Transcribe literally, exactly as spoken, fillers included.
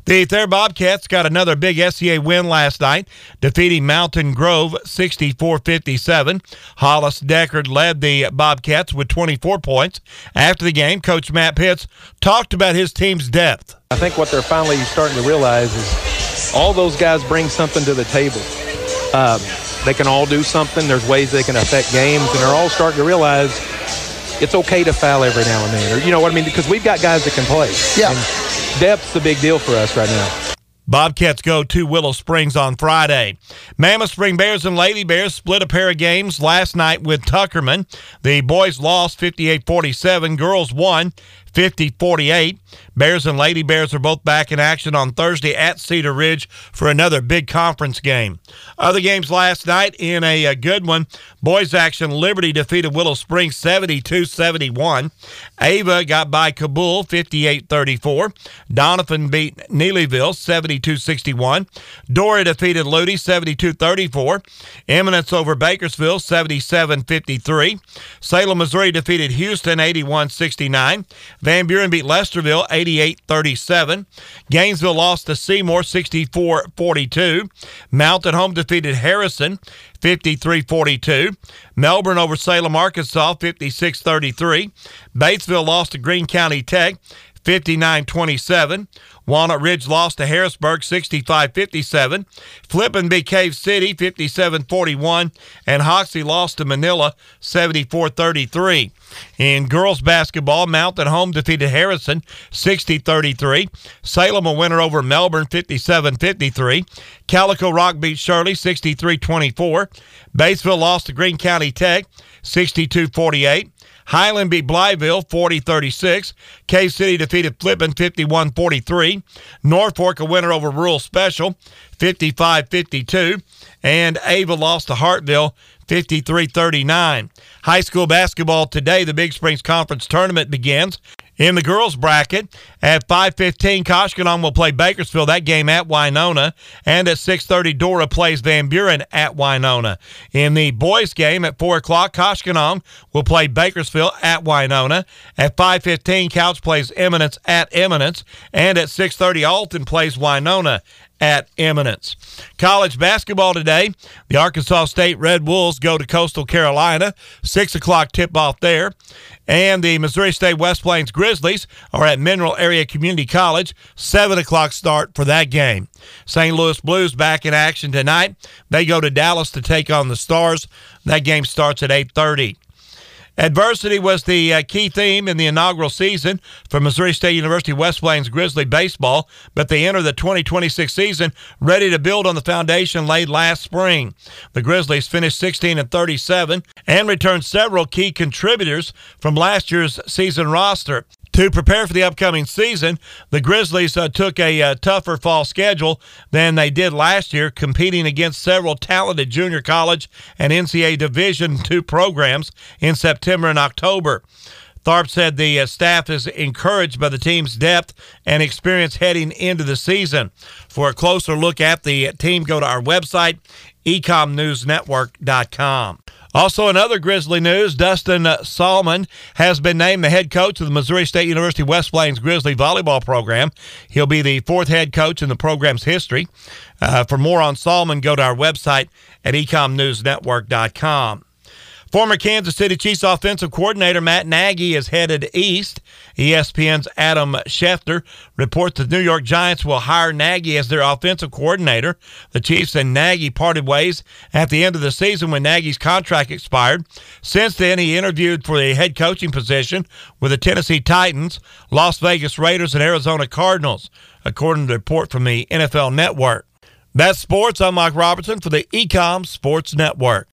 The Thayer Bobcats got another big S C A win last night, defeating Mountain Grove sixty-four fifty-seven. Hollis Deckard led the Bobcats with twenty-four points. After the game, Coach Matt Pitts talked about his team's depth. I think what they're finally starting to realize is all those guys bring something to the table. Um, they can all do something. There's ways they can affect games, and they're all starting to realize it's okay to foul every now and then. Or, you know what I mean? Because we've got guys that can play. Yeah. And depth's the big deal for us right now. Bobcats go to Willow Springs on Friday. Mammoth Spring Bears and Lady Bears split a pair of games last night with Tuckerman. The boys lost fifty-eight forty-seven. Girls won fifty forty-eight. Bears and Lady Bears are both back in action on Thursday at Cedar Ridge for another big conference game. Other games last night in a, a good one. Boys action, Liberty defeated Willow Springs seventy-two seventy-one. Ava got by Kabul fifty-eight thirty-four. Donovan beat Neelyville seventy-two sixty-one. Dora defeated Ludi seventy-two thirty-four. Eminence over Bakersfield seventy-seven fifty-three. Salem, Missouri defeated Houston eighty-one sixty-nine. Van Buren beat Lesterville eighty-eight thirty-seven. Gainesville lost to Seymour sixty-four forty-two. Mountain Home defeated Harrison fifty-three forty-two. Melbourne over Salem, Arkansas fifty-six thirty-three. Batesville lost to Greene County Tech fifty-nine twenty-seven. Walnut Ridge lost to Harrisburg sixty-five fifty-seven. Flippin beat Cave City fifty-seven forty-one. And Hoxie lost to Manila seventy-four thirty-three. In girls basketball, Mountain Home defeated Harrison sixty thirty-three. Salem a winner over Melbourne fifty-seven fifty-three. Calico Rock beat Shirley sixty-three twenty-four. Batesville lost to Greene County Tech sixty-two forty-eight. Highland beat Blytheville forty thirty-six. Cave City defeated Flippin fifty-one forty-three. Norfolk a winner over Rural Special fifty-five fifty-two. And Ava lost to Hartville fifty-three thirty-nine. High school basketball today, the Big Springs Conference Tournament begins. In the girls bracket, at five fifteen, Koshkonong will play Bakersfield, that game at Winona. And at six thirty, Dora plays Van Buren at Winona. In the boys game at four o'clock, Koshkonong will play Bakersfield at Winona. At five fifteen, Couch plays Eminence at Eminence. And at six thirty, Alton plays Winona at Eminence. College basketball today, the Arkansas State Red Wolves go to Coastal Carolina. six o'clock tip-off there. And the Missouri State West Plains Grizzlies are at Mineral Area Community College. seven o'clock start for that game. Saint Louis Blues back in action tonight. They go to Dallas to take on the Stars. That game starts at eight thirty. Adversity was the uh, key theme in the inaugural season for Missouri State University West Plains Grizzly baseball, but they enter the twenty twenty-six season ready to build on the foundation laid last spring. The Grizzlies finished sixteen and thirty-seven and returned several key contributors from last year's season roster. To prepare for the upcoming season, the Grizzlies uh, took a uh, tougher fall schedule than they did last year, competing against several talented junior college and N C double A Division two programs in September and October. Tharp said the uh, staff is encouraged by the team's depth and experience heading into the season. For a closer look at the team, go to our website, ecom news network dot com. Also, in other Grizzly news, Dustin uh, Salmon has been named the head coach of the Missouri State University West Plains Grizzly volleyball program. He'll be the fourth head coach in the program's history. Uh, for more on Salmon, go to our website at ecom news network dot com. Former Kansas City Chiefs offensive coordinator Matt Nagy is headed east. E S P N's Adam Schefter reports the New York Giants will hire Nagy as their offensive coordinator. The Chiefs and Nagy parted ways at the end of the season when Nagy's contract expired. Since then, he interviewed for the head coaching position with the Tennessee Titans, Las Vegas Raiders, and Arizona Cardinals, according to a report from the N F L Network. That's sports. I'm Mike Robertson for the Ecom Sports Network.